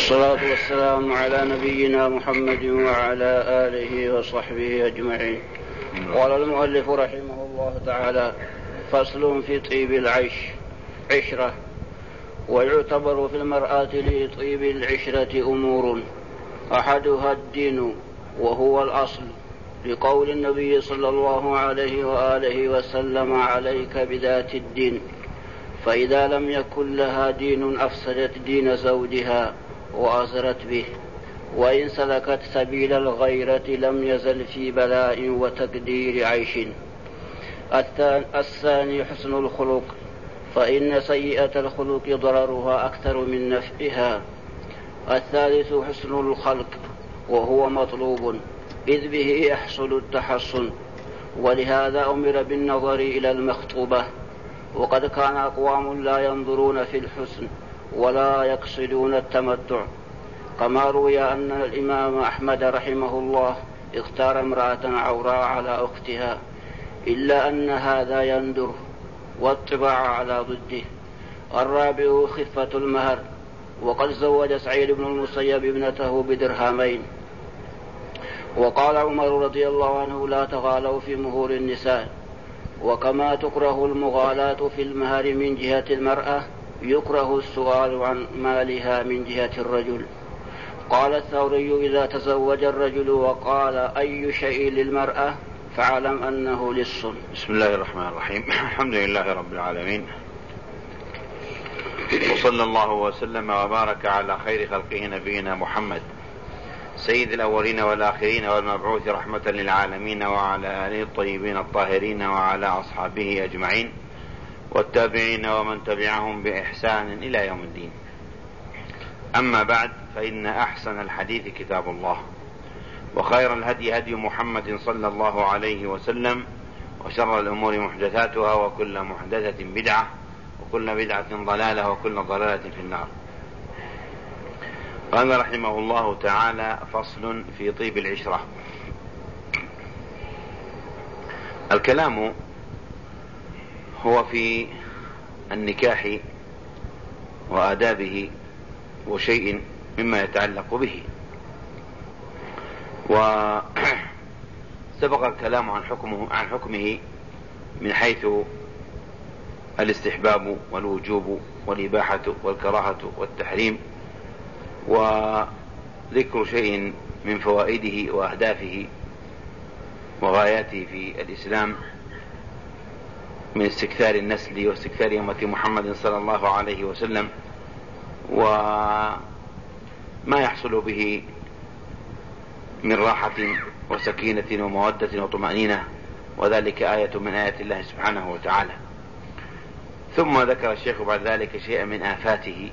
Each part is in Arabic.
والصلاة والسلام على نبينا محمد وعلى آله وصحبه أجمعين. قال المؤلف رحمه الله تعالى: فصل في طيب العيش عشرة. ويعتبر في المرأة لطيب العشرة أمور، أحدها الدين وهو الأصل، لقول النبي صلى الله عليه وآله وسلم: عليك بذات الدين، فإذا لم يكن لها دين أفسدت دين زوجها وأزرت به، وإن سلكت سبيل الغيرة لم يزل في بلاء وتقدير عيش. الثاني حسن الخلق، فإن سيئة الخلق ضررها أكثر من نفعها. الثالث حسن الخلق، وهو مطلوب إذ به يحصل التحصن، ولهذا أمر بالنظر إلى المخطوبة. وقد كان أقوام لا ينظرون في الحسن ولا يقصدون التمتع، كما روي أن الإمام أحمد رحمه الله اختار امرأة عوراء على أختها، إلا أن هذا يندر والطباع على ضده. الرابع خفة المهر، وقد زوج سعيد بن المسيب ابنته بدرهمين. وقال عمر رضي الله عنه: لا تغالوا في مهور النساء. وكما تكره المغالاة في المهر من جهة المرأة، يكره السؤال عن مالها من جهة الرجل. قال الثوري: إذا تزوج الرجل وقال أي شيء للمرأة فاعلم أنه لص. بسم الله الرحمن الرحيم. الحمد لله رب العالمين، وصلى الله وسلم وبارك على خير خلقه نبينا محمد سيد الأولين والآخرين والمبعوث رحمة للعالمين، وعلى آله الطيبين الطاهرين وعلى أصحابه أجمعين والتابعين ومن تبعهم بإحسان إلى يوم الدين. أما بعد، فإن أحسن الحديث كتاب الله، وخير الهدي هدي محمد صلى الله عليه وسلم، وشر الأمور محدثاتها، وكل محدثة بدعة، وكل بدعة ضلالة، وكل ضلالة في النار. قال رحمه الله تعالى: فصل في طيب العشرة. الكلام هو في النكاح وآدابه وشيء مما يتعلق به، وسبق الكلام عن حكمه من حيث الاستحباب والوجوب والإباحة والكراهة والتحريم، وذكر شيء من فوائده وأهدافه وغاياته في الإسلام من استكثار النسل واستكثار أمة محمد صلى الله عليه وسلم، وما يحصل به من راحة وسكينة ومودة وطمأنينة، وذلك آية من آيات الله سبحانه وتعالى. ثم ذكر الشيخ بعد ذلك شيئا من آفاته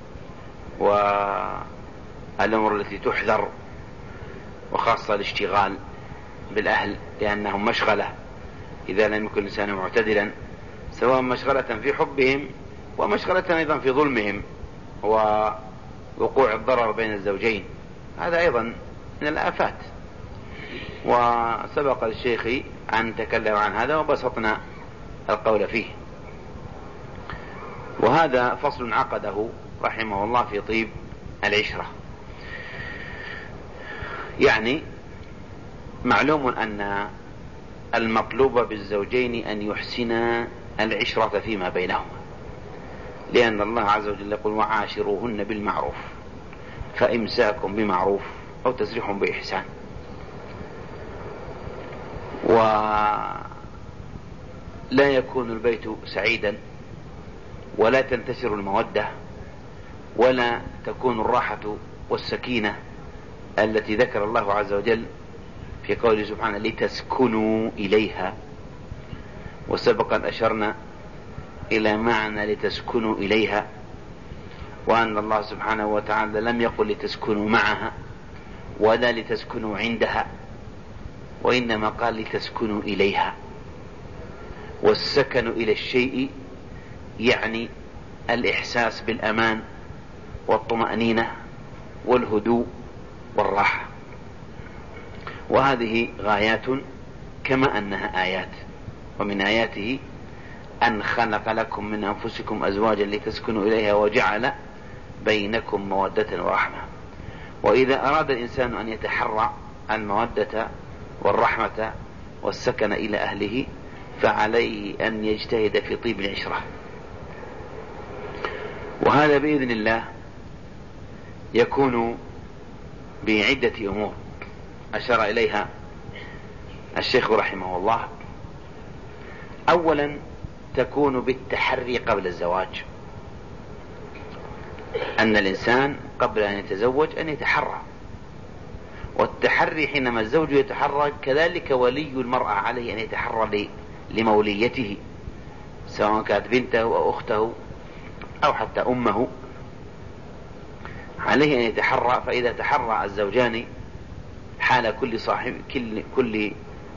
والأمور التي تحذر، وخاصة الاشتغال بالأهل، لأنهم مشغلة إذا لم يكن الإنسان معتدلا، سواء مشغلة في حبهم ومشغلة أيضا في ظلمهم ووقوع الضرر بين الزوجين، هذا أيضا من الآفات. وسبق الشيخ أن تكلم عن هذا وبسطنا القول فيه. وهذا فصل عقده رحمه الله في طيب العشرة. يعني معلوم أن المطلوب بالزوجين أن يحسنا العشرة فيما بينهما، لأن الله عز وجل يقول: وعاشروهن بالمعروف، فإمساك بمعروف أو تسريح بإحسان. ولا يكون البيت سعيدا، ولا تنتشر المودة، ولا تكون الراحة والسكينة التي ذكر الله عز وجل في قوله سبحانه: لتسكنوا إليها. وسبقا أشرنا إلى معنى لتسكنوا إليها، وأن الله سبحانه وتعالى لم يقل لتسكنوا معها ولا لتسكنوا عندها، وإنما قال لتسكنوا إليها. والسكن إلى الشيء يعني الإحساس بالأمان والطمأنينة والهدوء والراحة، وهذه غايات كما أنها آيات. ومن آياته أن خلق لكم من أنفسكم أزواجا لتسكنوا إليها وجعل بينكم مودة ورحمة. وإذا أراد الإنسان أن يتحرى المودة والرحمة والسكن إلى أهله فعليه أن يجتهد في طيب العشرة، وهذا بإذن الله يكون بعدة أمور أشار إليها الشيخ رحمه الله. أولا تكون بالتحري قبل الزواج، أن الإنسان قبل أن يتزوج أن يتحرى، والتحري حينما الزوج يتحرى كذلك ولي المرأة عليه أن يتحرى لموليته، سواء كانت بنته أو أخته أو حتى أمه، عليه أن يتحرى. فإذا تحرى الزوجان حال كل صاحب كل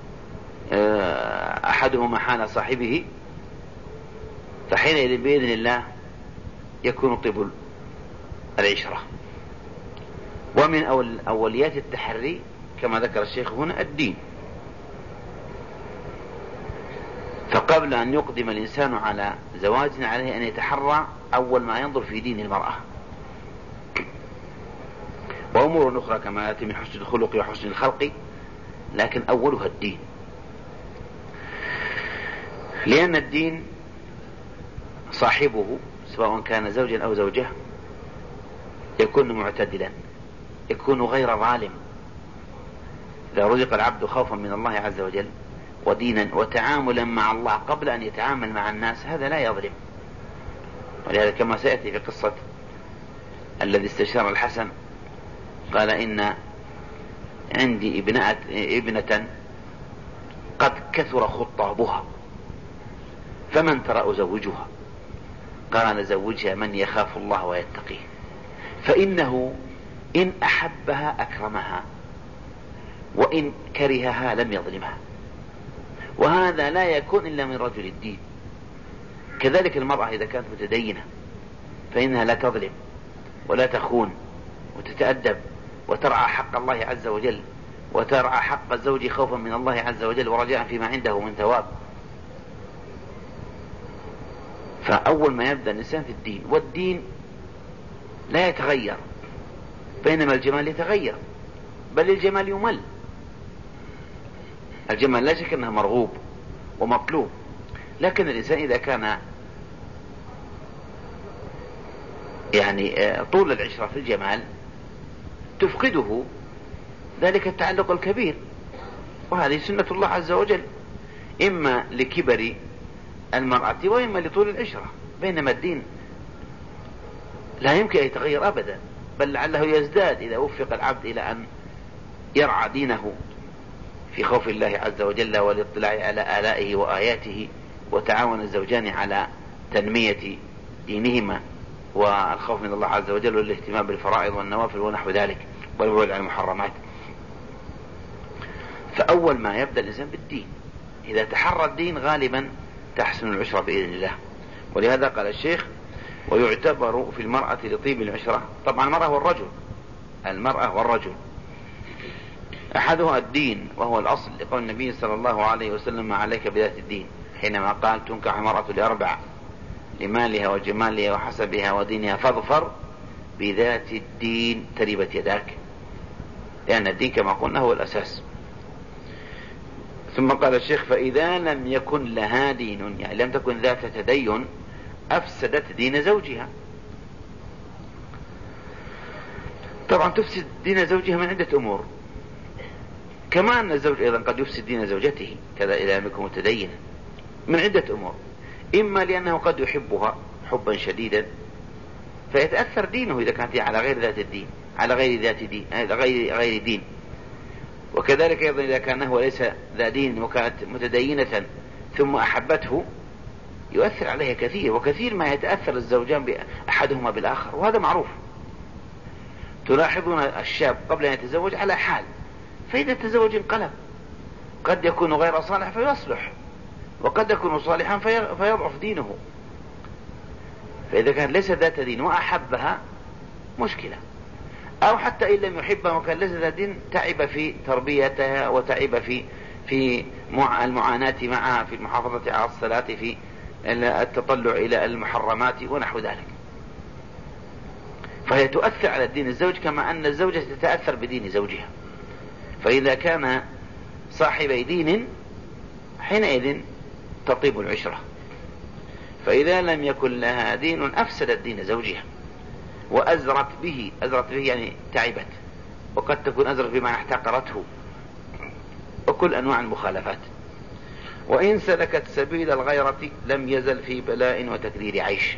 أحدهما حال صاحبه فحينئذ بإذن الله يكون طيب العشرة. ومن أوليات التحري كما ذكر الشيخ هنا الدين، فقبل أن يقدم الإنسان على زواج عليه أن يتحرى أول ما ينظر في دين المرأة، وأمور أخرى كما يأتي من حسن الخلق وحسن الخلق، لكن أولها الدين، لأن الدين صاحبه سواء كان زوجا أو زوجة يكون معتدلا، يكون غير ظالم. إذا رزق العبد خوفا من الله عز وجل ودينا وتعاملا مع الله قبل أن يتعامل مع الناس هذا لا يظلم. ولهذا كما سيأتي في قصة الذي استشار الحسن قال إن عندي ابنة قد كثر خطابها فمن ترى أزوجها؟ قال زوجها من يخاف الله ويتقيه، فإنه إن أحبها أكرمها وإن كرهها لم يظلمها. وهذا لا يكون إلا من رجل الدين. كذلك المرأة إذا كانت متدينة فإنها لا تظلم ولا تخون وتتأدب وترعى حق الله عز وجل وترعى حق الزوج خوفا من الله عز وجل ورجاء فيما عنده من ثواب. فأول ما يبدأ الإنسان في الدين، والدين لا يتغير، بينما الجمال يتغير، بل الجمال يمل. الجمال لا شك أنه مرغوب ومطلوب، لكن الإنسان إذا كان طول العشرة في الجمال تفقده ذلك التعلق الكبير، وهذه سنة الله عز وجل، إما لكبر المرأة وإما لطول العشرة. بينما الدين لا يمكن أن يتغير أبدا، بل لعله يزداد إذا وفق العبد إلى أن يرعى دينه في خوف الله عز وجل والاطلاع على آلائه وآياته، وتعاون الزوجان على تنمية دينهما والخوف من الله عز وجل والاهتمام بالفرائض والنوافل ونحو ذلك والبعد عن المحرمات. فأول ما يبدأ الإنسان بالدين، إذا تحرى الدين غالبا تحسن العشرة بإذن الله. ولهذا قال الشيخ ويعتبر في المرأة لطيب العشرة. طبعا المرأة والرجل أحدها الدين وهو الأصل، لقول النبي صلى الله عليه وسلم عليك بذات الدين، حينما قال تنكح المرأة لأربع: لمالها وجمالها وحسبها ودينها فاظفر بذات الدين تربت يداك، لأن الدين كما قلنا هو الأساس. ثم قال الشيخ فإذا لم يكن لها دين، يعني لم تكن ذات تدين، أفسدت دين زوجها. طبعا تفسد دين زوجها من عدة أمور، كما أن الزوج أيضا قد يفسد دين زوجته كذا إذا لم يكن متدينا، من عدة أمور. إما لأنه قد يحبها حبا شديدا فيتأثر دينه إذا كانت على غير ذات الدين، على غير ذات دين، غير دين. وكذلك أيضا إذا كان هو ليس ذا دين وكانت متدينة ثم أحبته يؤثر عليها كثير، وكثير ما يتأثر الزوجان أحدهما بالآخر، وهذا معروف. تلاحظون الشاب قبل أن يتزوج على حال، فإذا تزوج انقلب، قد يكون غير صالح فيصلح، وقد يكون صالحا فيضعف دينه. فإذا كان ليس ذات دين وأحبها مشكلة، أو حتى إن لم يحبها وكان ليس ذات دين تعب في تربيتها وتعب في المعاناة معها، في المحافظة على الصلاة، في التطلع إلى المحرمات ونحو ذلك. فهي تؤثر على دين الزوج كما أن الزوجة تتأثر بدين زوجها. فإذا كان صاحبي دين حينئذ تطيب العشرة، فإذا لم يكن لها دين أفسدت دين زوجها وأزرت به يعني تعبت، وقد تكون أزرت بما احتقرته، وكل أنواع المخالفات. وإن سلكت سبيل الغيرة لم يزل في بلاء وتكدير عيش.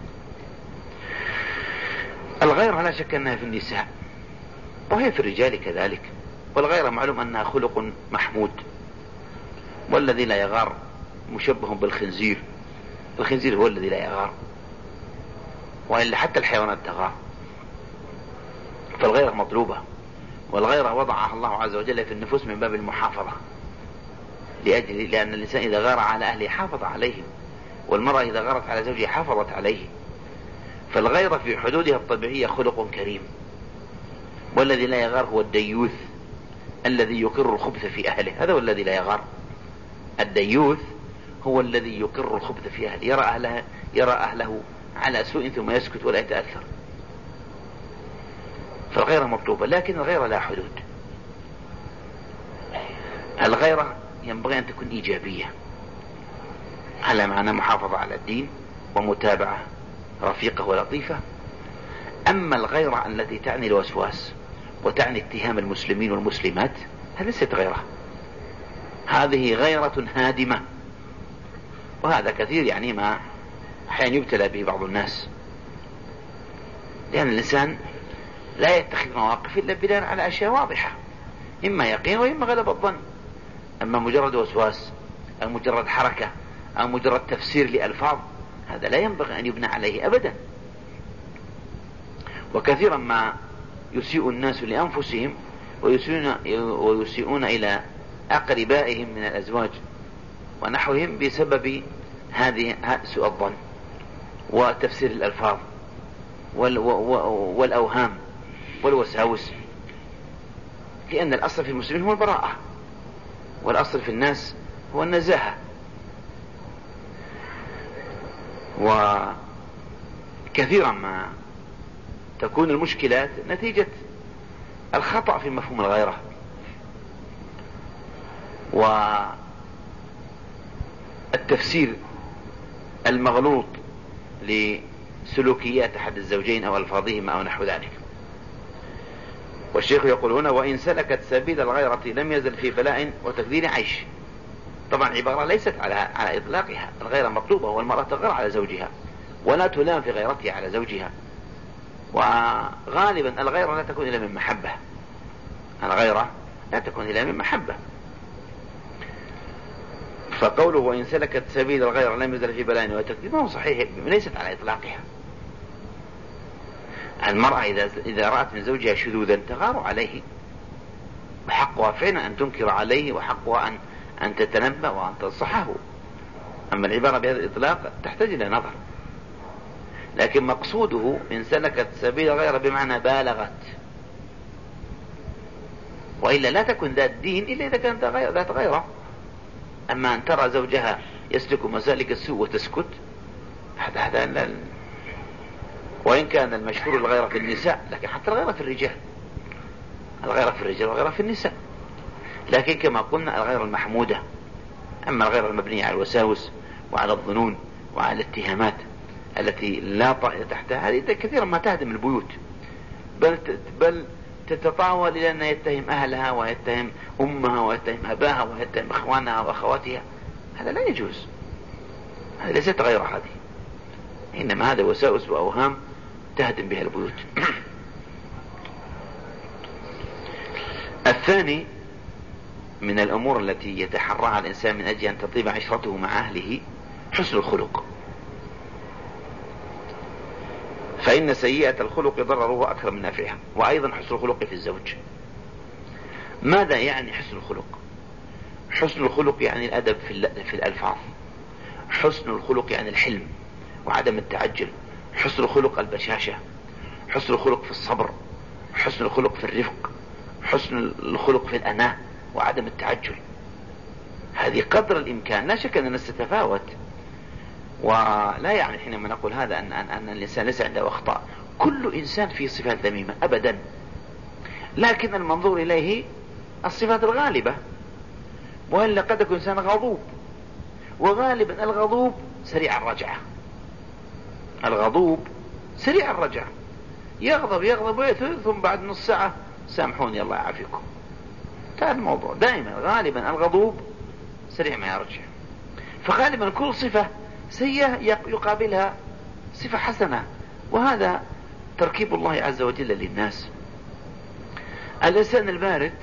الغيرة لا شك أنها في النساء وهي في الرجال كذلك، والغيرة معلوم أنها خلق محمود، والذي لا يغار مشبه بالخنزير. الخنزير هو الذي لا يغار، وإلا حتى الحيوانات تغار. فالغيرة مطلوبة، والغيرة وضعها الله عز وجل في النفوس من باب المحافظة، لأن الإنسان إذا غار على أهله حافظ عليهم، والمرأة إذا غارت على زوجها حافظت عليه. فالغيرة في حدودها الطبيعية خلق كريم. والذي لا يغار هو الديوث الذي يقر الخبث في أهله، هذا هو الذي لا يغار. الديوث هو الذي يقر الخبث في أهله، يرى أهله على سوء ثم يسكت ولا يتأثر. فالغيرة مطلوبة، لكن الغيرة لا حدود. الغيرة ينبغي أن تكون إيجابية على معنى محافظة على الدين ومتابعة رفيقة ولطيفة. أما الغيرة التي تعني الوسواس وتعني اتهام المسلمين والمسلمات، هذه ليست غيرة، هذه غيرة هادمة. وهذا كثير يعني ما أحيانا يبتلى به بعض الناس، لأن الإنسان لا يتخذ مواقف إلا بناء على أشياء واضحة، إما يقين وإما غلب الظن. أما مجرد وسواس أو مجرد حركة أو مجرد تفسير لألفاظ، هذا لا ينبغي أن يبنى عليه أبدا. وكثيرا ما يسيء الناس لأنفسهم ويسيئون إلى أقربائهم من الأزواج ونحوهم بسبب هذه سوء الظن وتفسير الألفاظ والأوهام والوساوس، لأن الأصل في المسلمين هو البراءة، والأصل في الناس هو النزاهة. وكثيرا ما تكون المشكلات نتيجة الخطأ في مفهوم الغيرة والتفسير المغلوط لسلوكيات أحد الزوجين أو ألفاظهما أو نحو ذلك. والشيخ يقول هنا: وإن سلكت سبيل الغيرة لم يزل في بلاء وتكدير عيش. طبعا عبارة ليست على إطلاقها، الغيرة مطلوبة، والمرأة تغير على زوجها ولا تلام في غيرتها على زوجها. وغالبا الغيرة لا تكون إلا من محبة، الغيرة لا تكون إلا من محبة. فقوله وإن سلكت سبيل الغيرة لم يزل في بلاء وتكدير ما هو صحيح، ليست على إطلاقها. المرأة إذا رأت من زوجها شذوذا تغار عليه، وحقها فعلا أن تنكر عليه، وحقها أن تتنبأ وأن تنصحه. أما العبارة بهذا الإطلاق تحتاج إلى نظر. لكن مقصوده إن سلكت سبيل الغيرة بمعنى بالغت، وإلا لا تكون ذات دين إلا إذا كانت ذات غيرة. أما أن ترى زوجها يسلك مسالك السوء وتسكت، هذا لا. وإن كان المشهور الغيرة في النساء، لكن حتى الغيرة في الرجال، الغيرة في الرجال والغيرة في النساء. لكن كما قلنا الغيرة المحمودة. أما الغيرة المبنية على الوساوس وعلى الظنون وعلى الاتهامات التي لا طائل تحتها، هذه كثيرا ما تهدم البيوت، بل تتطاول إلى أن يتهم أهلها ويتهم أمها ويتهم أباها ويتهم أخوانها وأخواتها. هذا لا يجوز، هذا ليست غيرة، هذه إنما هذا وساوس وأوهام تهدم بها البيوت. الثاني من الأمور التي يتحرىها الإنسان من أجل أن تطيب عشرته مع أهله حسن الخلق، فإن سيئة الخلق ضرره أكثر من نافعها. وأيضا حسن الخلق في الزوج. ماذا يعني حسن الخلق؟ حسن الخلق يعني الأدب في الألفاظ، حسن الخلق يعني الحلم وعدم التعجل، حسن الخلق البشاشة، حسن الخلق في الصبر، حسن الخلق في الرفق، حسن الخلق في الأناة وعدم التعجل. هذه قدر الإمكان. لا شك أن الناس تتفاوت، ولا يعني حينما نقول هذا أن الإنسان ليس عنده أخطاء. كل إنسان فيه صفات ذميمة أبدا، لكن المنظور إليه الصفات الغالبة، وإلا قد يكون إنسان غضوب، وغالبا الغضوب سريع الرجعة. الغضوب سريع الرجعة، يغضب ويثور ثم بعد نص ساعة سامحوني الله يعافيكم. هذا الموضوع دائما غالبا الغضوب سريع ما يرجع. فغالبا كل صفة سيئة يقابلها صفة حسنة، وهذا تركيب الله عز وجل للناس. الإنسان البارد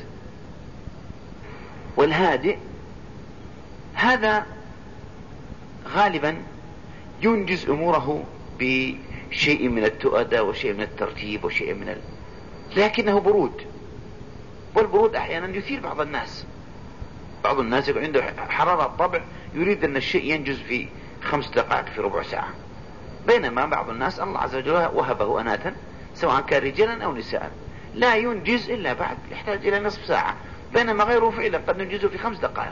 والهادئ هذا غالبا ينجز أموره بشيء من التؤدة وشيء من الترتيب وشيء من لكنه برود، والبرود أحيانا يثير بعض الناس. بعض الناس يكون عنده حرارة طبع يريد أن الشيء ينجز في 5 دقائق في ربع ساعة، بينما بعض الناس الله عز وجل وهبه أناة سواء كان رجالا أو نساء لا ينجز إلا بعد يحتاج إلى نصف ساعة، بينما غيره فعلا قد ينجزه في 5 دقائق.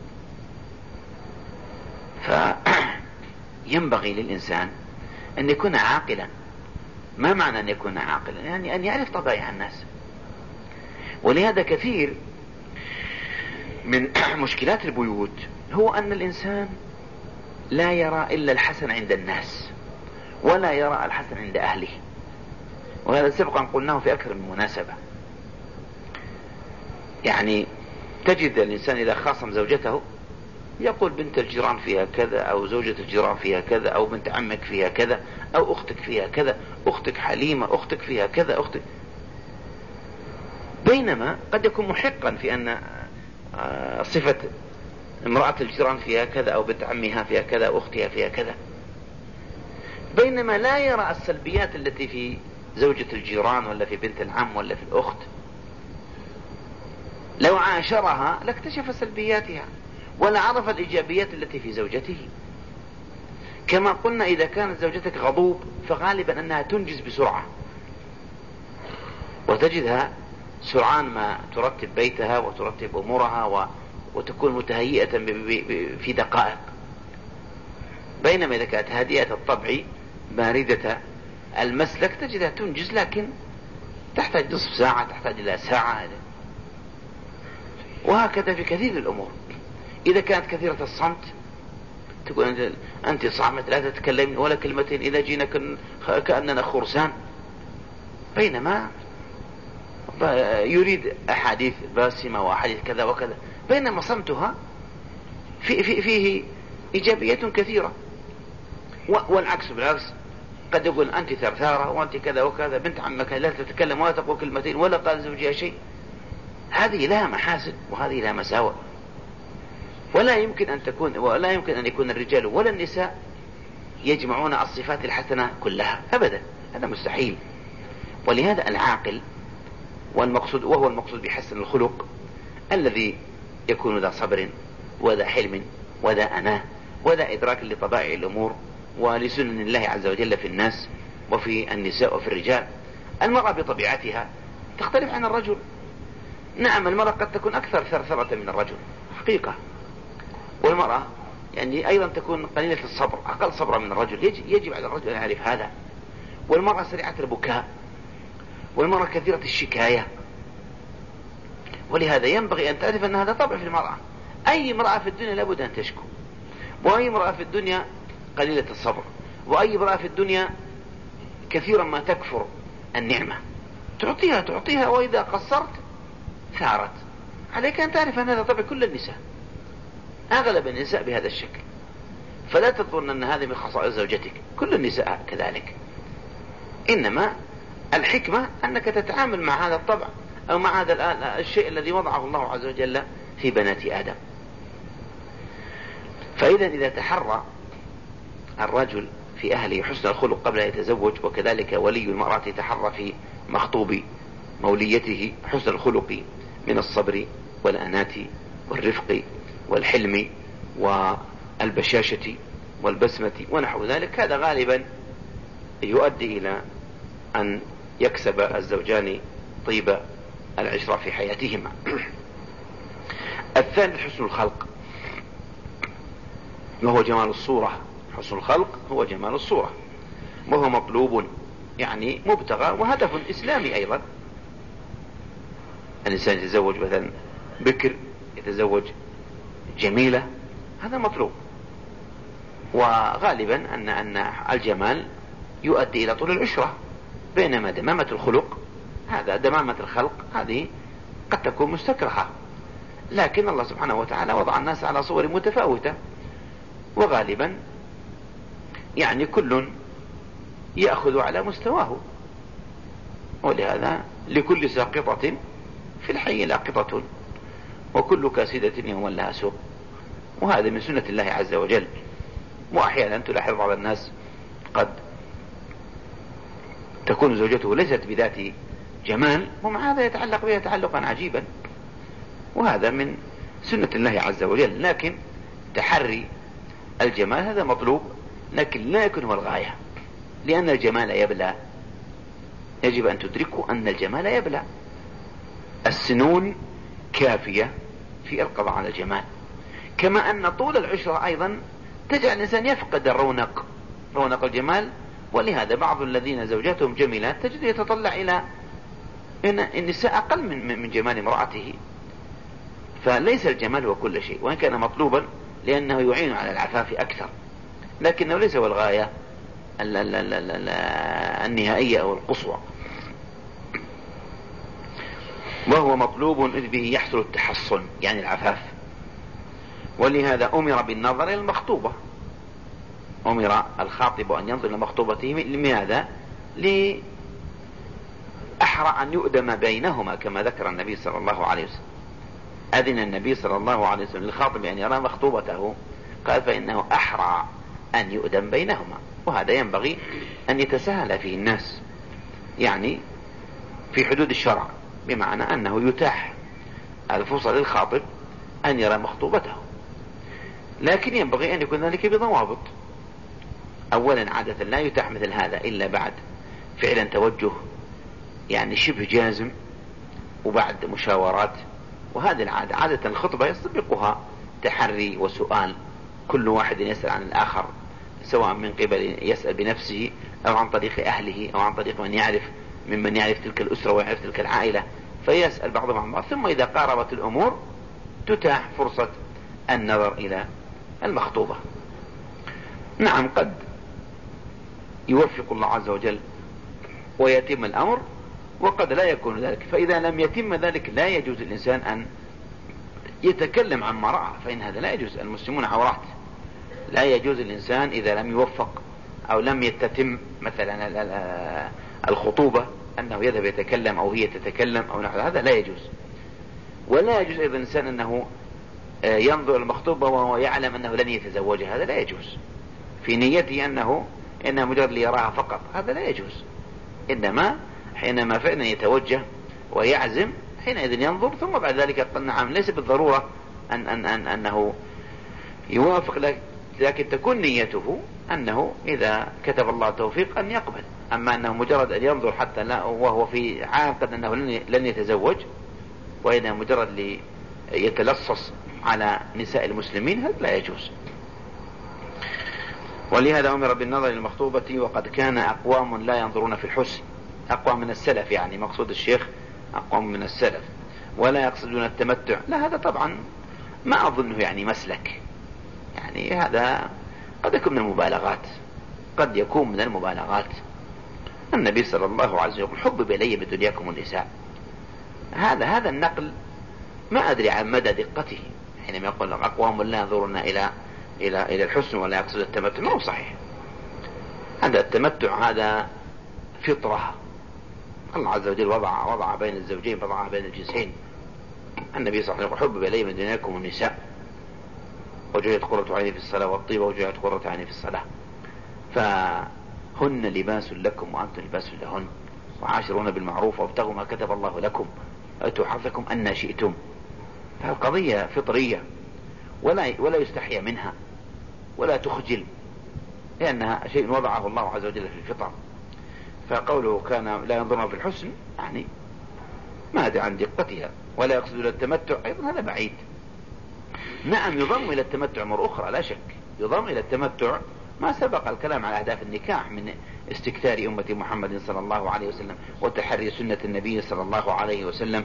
فينبغي للإنسان أن يكون عاقلا. ما معنى أن يكون عاقلا؟ يعني أن يعرف طبائع الناس. ولهذا كثير من مشكلات البيوت هو أن الإنسان لا يرى إلا الحسن عند الناس ولا يرى الحسن عند أهله، وهذا سبقا قلناه في أكثر من مناسبة. يعني تجد الإنسان إذا خاصم زوجته يقول بنت الجيران فيها كذا، أو زوجة الجيران فيها كذا، أو بنت عمك فيها كذا، أو أختك فيها كذا، أختك حليمة، أختك فيها كذا، أختك. بينما قد يكون محقا في أن صفة امرأة الجيران فيها كذا، أو بنت عمها فيها كذا، أو أختها فيها كذا، بينما لا يرى السلبيات التي في زوجة الجيران ولا في بنت العم ولا في الأخت. لو عاشرها لاكتشف سلبياتها ولا عرف الإيجابيات التي في زوجته. كما قلنا إذا كانت زوجتك غضوب فغالبا أنها تنجز بسرعة، وتجدها سرعان ما ترتب بيتها وترتب أمورها وتكون متهيئة في دقائق. بينما إذا كانت هادئة الطبع باردة المسلك تجدها تنجز، لكن تحتاج نصف ساعة، تحتاج إلى ساعة. وهكذا في كثير الأمور. إذا كانت كثيرة الصمت تقول أنت صامت لا تتكلمين ولا كلمتين، إذا جينا كأننا خرسان، بينما يريد أحاديث باسمة وأحاديث كذا وكذا، بينما صمتها فيه إيجابيات كثيرة. والعكس بالعكس، قد يقول أنت ثرثارة وأنت كذا وكذا، بنت عمك لا تتكلم ولا تقول كلمتين ولا قال زوجها شيء. هذه لها محاسن وهذه لها مساوئ، ولا يمكن أن يكون الرجال ولا النساء يجمعون الصفات الحسنة كلها أبدا، هذا مستحيل. ولهذا العاقل وهو المقصود بحسن الخلق الذي يكون ذا صبر وذا حلم وذا أناه وذا إدراك لطبائع الأمور ولسنن الله عز وجل في الناس وفي النساء وفي الرجال. المرأة بطبيعتها تختلف عن الرجل. نعم المرأة قد تكون أكثر ثرثرة من الرجل حقيقة، والمرأة يعني أيضا تكون قليلة الصبر، أقل صبرا من الرجل. يجب على الرجل أن يعرف هذا. والمرأة سريعة البكاء، والمرأة كثيرة الشكاية. ولهذا ينبغي أن تعرف أن هذا طبع في المرأة. أي امرأة في الدنيا لابد أن تشكو، وأي امرأة في الدنيا قليلة الصبر، وأي امرأة في الدنيا كثيرا ما تكفر النعمة. تعطيها وإذا قصرت ثارت. عليك أن تعرف أن هذا طبع كل النساء، أغلب النساء بهذا الشكل. فلا تظن أن هذه من خصائص زوجتك، كل النساء كذلك. إنما الحكمة أنك تتعامل مع هذا الطبع أو مع هذا الشيء الذي وضعه الله عز وجل في بنات آدم. فإذا إذا تحرى الرجل في أهله حسن الخلق قبل أن يتزوج، وكذلك ولي المرأة يتحرى في مخطوب موليته حسن الخلق من الصبر والأناة والرفق والحلم والبشاشة والبسمة ونحو ذلك، هذا غالبا يؤدي إلى أن يكسب الزوجان طيب العشرة في حياتهما. الثالث حسن الخلق، وهو جمال الصورة. حسن الخلق هو جمال الصورة، وهو مطلوب يعني مبتغى وهدف إسلامي أيضا. الإنسان يتزوج مثلا بكر، يتزوج جميلة، هذا مطلوب. وغالبا أن الجمال يؤدي إلى طول العشرة، بينما دمامة الخلق دمامة الخلق هذه قد تكون مستكرهة. لكن الله سبحانه وتعالى وضع الناس على صور متفاوتة، وغالبا يعني كل يأخذ على مستواه. ولهذا لكل ساقطة في الحي لاقطة، وكل كاسدة يوما لها سوق. وهذا من سنة الله عز وجل. وأحيانا تلاحظ بعض الناس قد تكون زوجته ليست بذات جمال، ومع هذا يتعلق بها تعلقا عجيبا، وهذا من سنة الله عز وجل. لكن تحري الجمال هذا مطلوب، لكن لا يكون هو الغاية، لأن الجمال يبلى. يجب أن تدركوا أن الجمال يبلى. السنون كافية في القضاء على الجمال، كما أن طول العشرة أيضا تجعل الإنسان يفقد رونق الجمال. ولهذا بعض الذين زوجاتهم جميلات تجد يتطلع إلى النساء أقل من جمال امرأته. فليس الجمال هو كل شيء، وإن كان مطلوبا لأنه يعين على العفاف أكثر، لكنه ليس هو الغاية النهائية أو القصوى. وهو مطلوب إذ به يحصل التحصن، يعني العفاف. ولهذا أمر بالنظر إلى المخطوبة، أمر الخاطب أن ينظر إلى مخطوبته. لماذا؟ لأحرى أن يؤدم بينهما، كما ذكر النبي صلى الله عليه وسلم. أذن النبي صلى الله عليه وسلم للخاطب أن يرى مخطوبته، قال فإنه أحرى أن يؤدم بينهما. وهذا ينبغي أن يتساهل فيه الناس، يعني في حدود الشرع، بمعنى أنه يتاح الفرصة للخاطب أن يرى مخطوبته، لكن ينبغي أن يكون ذلك بضوابط. أولا عادة لا يتاح مثل هذا إلا بعد فعلا توجه يعني شبه جازم، وبعد مشاورات. وهذه العادة عادة الخطبة يسبقها تحري وسؤال، كل واحد يسأل عن الآخر، سواء من قبل يسأل بنفسه أو عن طريق أهله أو عن طريق ممن يعرف تلك الأسرة ويعرف تلك العائلة، فيسأل بعضهم عن بعض. ثم إذا قاربت الأمور تتاح فرصة النظر إلى المخطوبة. نعم، قد يوفق الله عز وجل ويتم الأمر، وقد لا يكون ذلك. فإذا لم يتم ذلك لا يجوز الإنسان أن يتكلم عن ما رأى، فإن هذا لا يجوز. المسلمون عورات، لا يجوز الإنسان إذا لم يوفق أو لم يتتم مثلا الخطوبة أنه يذهب يتكلم أو هي تتكلم أو نحو هذا، لا يجوز. ولا يجوز أيضا الإنسان أنه ينظر المخطوبة وهو يعلم أنه لن يتزوجها، هذا لا يجوز. في نيته أنه مجرد ليراها فقط، هذا لا يجوز. إنما حينما فعلا يتوجه ويعزم حينئذ ينظر، ثم بعد ذلك يقول نعم. ليس بالضرورة أنه يوافق، لكن تكون نيته أنه إذا كتب الله التوفيق أن يقبل. أما أنه مجرد أن ينظر حتى لا وهو في عاقد أنه لن يتزوج، وإنه مجرد يتلصص على نساء المسلمين، هذا لا يجوز. ولهذا أمر بالنظر للمخطوبة. وقد كان أقوام لا ينظرون في الحسن، أقوام من السلف، يعني مقصود الشيخ أقوام من السلف، ولا يقصدون التمتع. لا، هذا طبعا ما أظنه يعني مسلك، يعني هذا قد يكون من المبالغات. النبي صلى الله عليه وسلم يقول حبب إلي من دنياكم النساء. هذا النقل ما أدري عن مدى دقته، حينما يقول أقوام لا ينظرون إلى الحسن ولا يقصد التمتع، ما هو صحيح. هذا التمتع هذا فطرة، الله عز وجل وضع بين الزوجين، وضع بين الجنسين. النبي صلى الله عليه وسلم حبب إلي من دنياكم النساء وجعلت قرة عيني في الصلاة، والطيبة وجعلت قرة عيني في الصلاة. فهن لباس لكم وأنتم لباس لهن، وعاشرون بالمعروف وابتغوا ما كتب الله لكم وأتوا حظكم أن شئتم. فالقضية فطرية ولا يستحيا منها ولا تخجل، لأنها شيء وضعه الله عز وجل في الفطر. فقوله كان لا ينظرون في الحسن يعني ما أدري عن دقتها. ولا يقصد إلى التمتع أيضا، هذا بعيد. نعم، يضم إلى التمتع أمور أخرى لا شك، يضم إلى التمتع ما سبق الكلام على أهداف النكاح من استكثار أمة محمد صلى الله عليه وسلم وتحري سنة النبي صلى الله عليه وسلم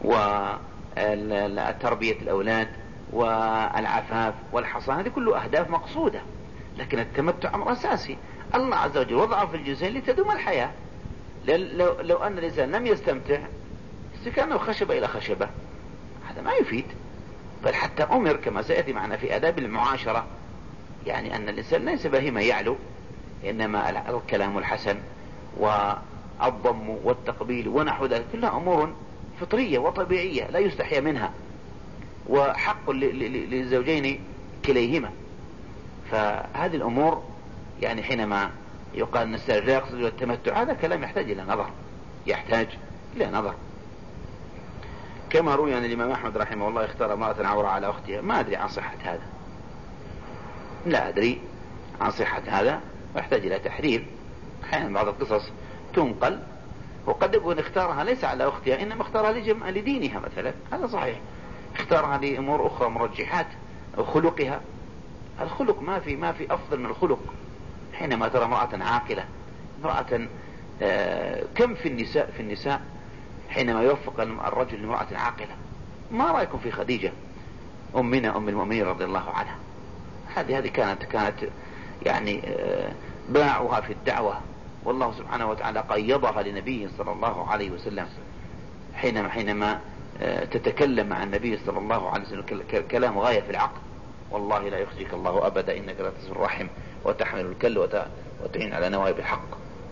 وتربية الأولاد والعفاف والحصانة، هذه كله أهداف مقصودة. لكن التمتع أمر أساسي، الله عز وجل وضعه في الجزئين لتدوم الحياة. لو أن الإنسان لم يستمتع كأنه خشبة إلى خشبة، هذا ما يفيد. بل حتى أمر كما سيأتي معنا في آداب المعاشرة، يعني أن الإنسان ليس بهيمة يعلو، إنما الكلام الحسن والضم والتقبيل ونحو ذلك كلها أمور فطرية وطبيعية لا يستحيا منها، وحق للزوجين كليهما. فهذه الأمور يعني حينما يقال أن السلف لا يقصد التمتع، هذا كلام يحتاج إلى نظر، يحتاج إلى نظر. كما روي أن الإمام أحمد رحمه الله اختار امرأة عورة على أختها. ما أدري عن صحة هذا، لا أدري عن صحة هذا، ويحتاج إلى تحرير. أحيانا بعض القصص تنقل وقد يكون اختارها ليس على أختها، إنما اختارها لدينها مثلا، هذا صحيح. اختارها لأمور أخرى مرجحات أو خلقها. الخلق ما في أفضل من الخلق. حينما ترى امرأة عاقلة، امرأة كم في النساء حينما يوفق الرجل لامرأة عاقلة. ما رأيكم في خديجة أمنا أم المؤمنين رضي الله عنها؟ هذه كانت يعني باعها في الدعوة، والله سبحانه وتعالى قيضها لنبيه صلى الله عليه وسلم حينما تتكلم عن النبي صلى الله عليه وسلم كلام غاية في العقل. والله لا يخزيك الله أبدا إنك لا تصل الرحم وتحمل الكل وتعين على نوائب الحق.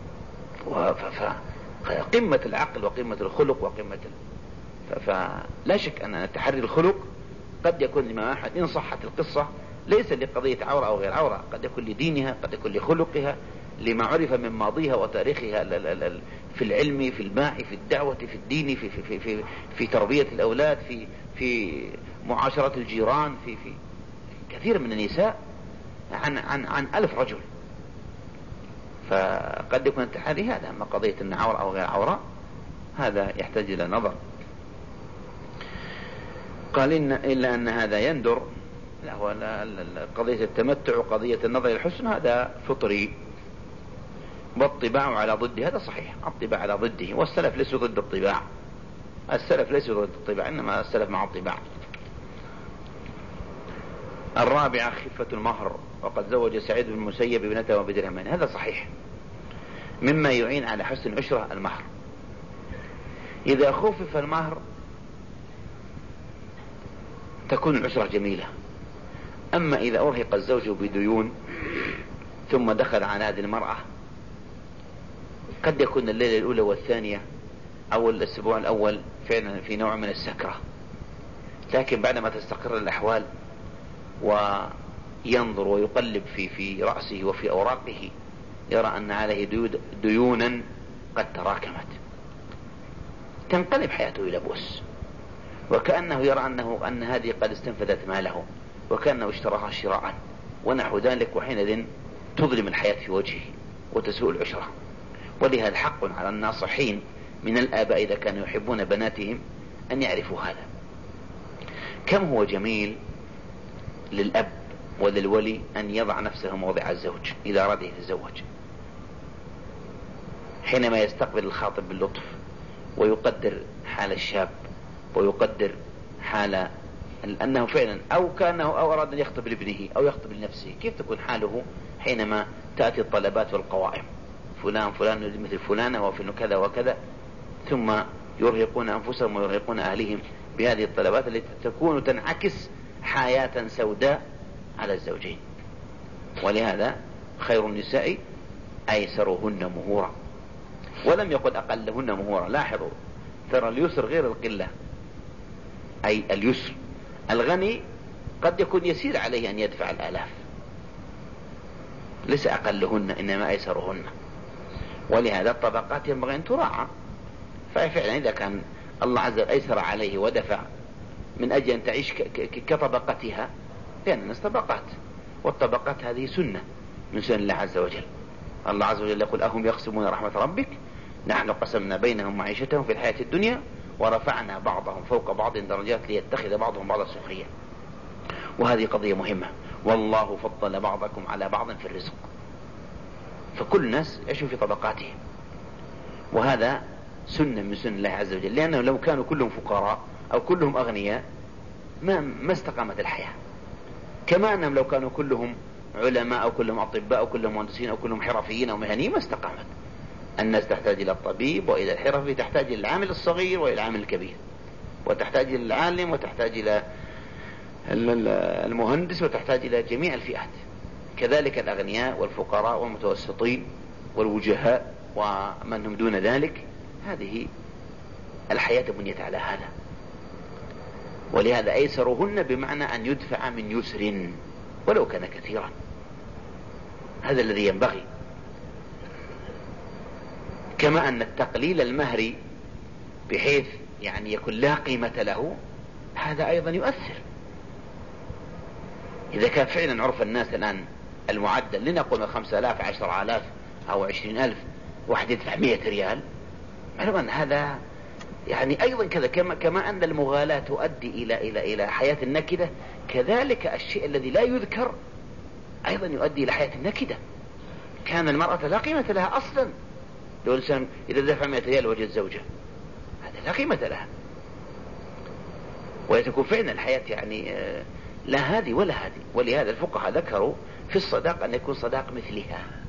قمة العقل وقمة الخلق فلا شك أن تحري الخلق قد يكون لما أحد إن صحت القصة ليس لقضية عورة أو غير عورة، قد يكون لدينها، قد يكون لخلقها، لما عرف من ماضيها وتاريخها في العلم، في الماء، في الدعوة، في الدين، في تربية الأولاد، في معاشرة الجيران، في كثير من النساء عن 1000 رجل. فقد يكون التحري هذا. أما قضية أن عورة أو غير عورة هذا يحتاج إلى نظر. قال إلا أن هذا يندر، لا هو قضية التمتع وقضية النظر الحسن هذا فطري، والطباع على ضده، هذا صحيح، الطباع على ضده. والسلف ليسوا ضد الطباع، السلف ليسوا ضد الطباع، إنما السلف مع الطباع. الرابعة خفة المهر، وقد زوج سعيد بن المسيب ابنته بدرهمين، هذا صحيح. مما يعين على حسن عشرة المهر. إذا خفف المهر تكون العشرة جميلة. أما إذا أرهق الزوج بديون ثم دخل على هذه المرأة، قد يكون الليلة الأولى والثانية أو الأسبوع الأول فعلا في نوع من السكرة، لكن بعدما تستقر الأحوال وينظر ويقلب في رأسه وفي أوراقه يرى أن عليه ديونا قد تراكمت، تنقلب حياته إلى بؤس، وكأنه يرى أن هذه قد استنفذت ماله، وكأنه اشتراها شراء ونحو ذلك، وحينئذ تظلم الحياة في وجهه وتسوء العشرة. ولهذا حق على الناصحين من الآباء إذا كانوا يحبون بناتهم أن يعرفوا هذا. كم هو جميل للأب وللولي أن يضع نفسه موضع الزوج إذا أراد يتزوج، حينما يستقبل الخاطب باللطف ويقدر حال الشاب ويقدر حال أنه فعلا أو أراد أن يخطب لابنه أو يخطب لنفسه، كيف تكون حاله حينما تأتي الطلبات والقوائم، فلان مثل فلانة وفلان كذا وكذا، ثم يرهقون أنفسهم ويرهقون أهلهم بهذه الطلبات التي تكون تنعكس حياة سوداء على الزوجين. ولهذا خير النساء أيسرهن مهورا، ولم يقل أقلهن مهورا. لاحظوا، ترى اليسر غير القلة، أي اليسر. الغني قد يكون يسير عليه أن يدفع الآلاف، ليس أقلهن إنما أيسرهن. ولهذا الطبقات ينبغي أن تراعى. ففعلا إذا كان الله عز وجل أيسر عليه ودفع من أجل أن تعيش كطبقتها، لأن الناس طبقات، والطبقات هذه سنة من سنن الله عز وجل. الله عز وجل يقول أهم يقسمون رحمة ربك نحن قسمنا بينهم معيشتهم في الحياة الدنيا ورفعنا بعضهم فوق بعض درجات ليتخذ بعضهم بعضا سخريا. وهذه قضية مهمة. والله فضل بعضكم على بعض في الرزق. فكل الناس يعيشون في طبقاتهم، وهذا سنة من سنن الله عز وجل، لأنه لو كانوا كلهم فقراء أو كلهم أغنياء ما استقامت الحياة. كما أنهم لو كانوا كلهم علماء أو كلهم أطباء أو كلهم مهندسين أو كلهم حرفيين أو مهنيين ما استقامت. الناس تحتاج إلى الطبيب وإلى الحرفي، تحتاج إلى العامل الصغير وإلى العامل الكبير، وتحتاج إلى العالم وتحتاج إلى المهندس وتحتاج إلى جميع الفئات. كذلك الأغنياء والفقراء والمتوسطين والوجهاء ومن هم دون ذلك. هذه الحياة بنيت على هذا، ولهذا أيسرهن بمعنى أن يدفع من يسر ولو كان كثيرا. هذا الذي ينبغي. كما أن التقليل المهري بحيث يعني يكون لا قيمة له، هذا أيضا يؤثر. إذا كان فعلا عرف الناس الآن المعدل لنقول 5000 10,000 أو 20,000، واحد يدفع 100 ريال، معلوم أن هذا يعني أيضا كذا. كما أن المغالاة تؤدي إلى حياة النكدة، كذلك الشيء الذي لا يذكر أيضا يؤدي إلى حياة النكدة. كان المرأة لا قيمة لها أصلا، لو الإنسان إذا دفع 100 ريال وجد زوجة، هذا لا قيمة لها. وتكون فعلا الحياة يعني لا هذه ولا هذه. ولهذا الفقهاء ذكروا في الصداق أن يكون صداق مثلها.